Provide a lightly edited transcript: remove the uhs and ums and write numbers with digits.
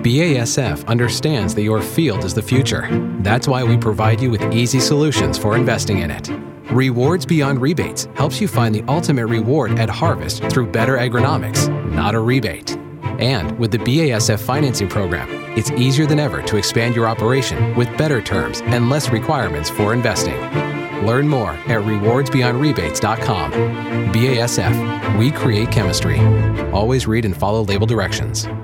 BASF understands that your field is the future. That's why we provide you with easy solutions for investing in it. Rewards Beyond Rebates helps you find the ultimate reward at harvest through better agronomics, not a rebate. And with the BASF financing program, it's easier than ever to expand your operation with better terms and less requirements for investing. Learn more at rewardsbeyondrebates.com. BASF, we create chemistry. Always read and follow label directions.